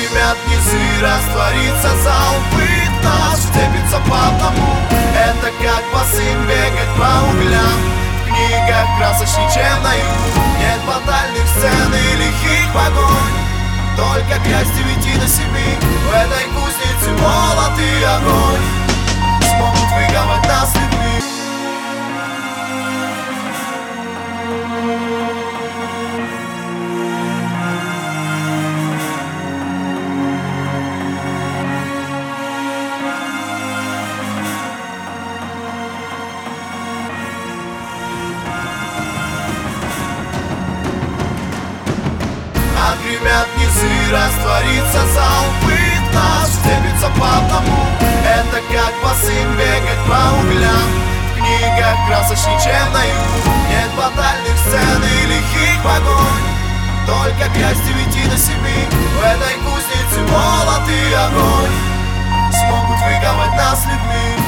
гремят низы, растворится зал, быт наш вцепится по одному. Это как босым бегать по углям, в книгах красочней, чем на юг. Нет батальных сцен и лихих погонь, только грязь 9 до 7. В этой кузнице молот и огонь смогут выковать нас людьми. Отгремят низы, растворится зал, быт наш вцепится по одному. Это как босым бегать по углям, в книгах красочней, чем на юг. Нет батальных сцен и лихих погонь, только грязь 9 до 7. В этой кузнице молот и огонь смогут выковать нас людьми.